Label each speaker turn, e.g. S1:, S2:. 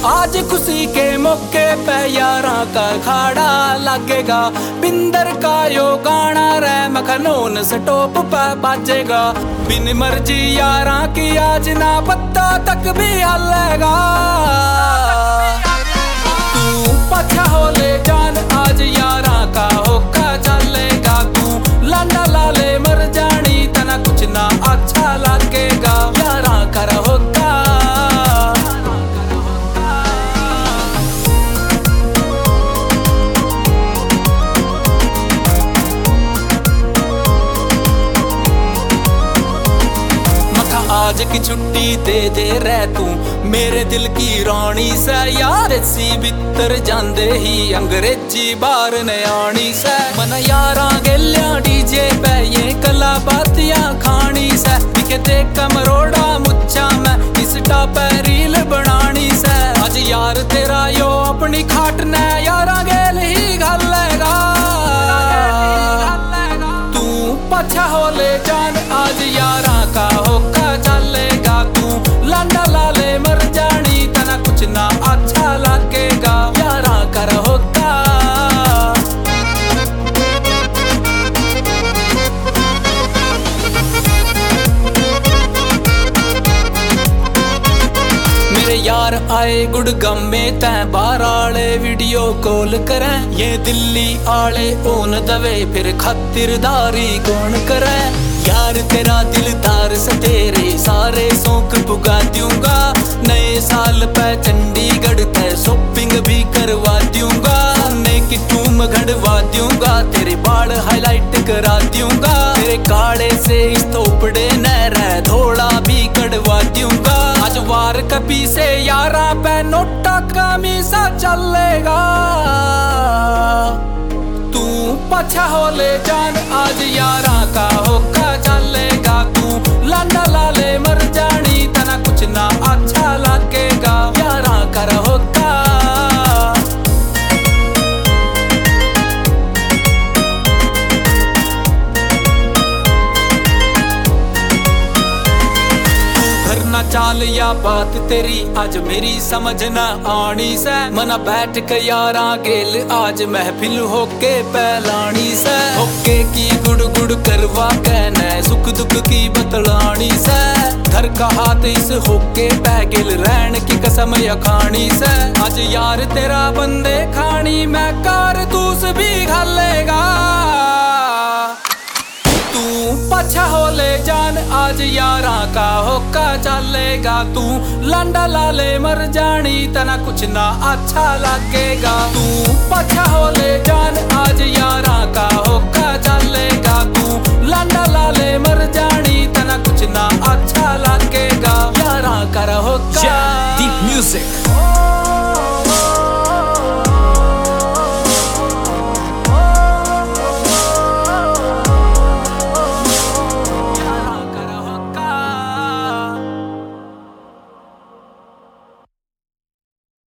S1: आज खुशी के मौके पे यारा का खाड़ा लगेगा। बिंदर का यो गाना रे मखनून स्टॉप पे बाजेगा। बिन मर्जी यारा की आज ना पत्ता तक भी हलेगा। तू पछा हो ले जान आज यारा का होका चलेगा। तू लांडा लाले मर जानी तना कुछ ना अच्छा लगेगा। यारा कर होका आज की छुट्टी दे दे रह तू मेरे दिल की रानी से। यार सी बितर जांदे ही अंग्रेजी बार ने आनी से। मन यारा गेलिया डीजे पे ये कला बातियां खानी से। दिखे देख कमरोड़ा मुच्छा मैं इंस्टा पे रील बनानी से। आज यार तेरा यो अपनी खाट ने यारा गेल ही घालेगा। तू पछा हो ले जान आज यारा का होका चलेगा। तू लांडा लाले मर जानी तना कुछ ना अच्छा लगेगा। यारा कर होका मेरे यार आए गुड़गांव में तै बाहर आले वीडियो कॉल करें। ये दिल्ली आले ओन दवे फिर खातिरदारी कौन करे। यार तेरा दिलदार से तेरे सारे शौक पुगा दूंगा। नए साल पे चंडीगढ़ पे शॉपिंग भी करवा दूंगा। सोने की टूम गढ़वा दूंगा। तेरे बाल हाईलाइट करा दूंगा। तेरे काले से इस तोपड़े नहर धोड़ा भी कढ़वा दूंगा। आज वार कभी से यारा पे नोटा कमीसा चलेगा। तू पछा हो ले जान आज यारा का होका चलेगा। तू लांडा लाले मर जानी तना कुछ ना अच्छा लगेगा। यारा कर होका चाल या बात तेरी आज मेरी समझ न आनी से। मना बैठ के यारा गेल आज महफिल होके पैलानी से। होके की गुड़ गुड़ करवा कहना सुख दुख की बतलानी से। घर का हाथ इस होके पैगिल रहन की कसम या खानी से। आज यार तेरा बंदे खानी मैं कारतूस भी घालेगा। तू पछा हो ले जान आज यारा का होका चलेगा। तू लांडा लाले मर जानी तना कुछ ना अच्छा लगेगा। तू पछा हो ले जान आज यारा का होका चलेगा। तू लांडा लाले मर जा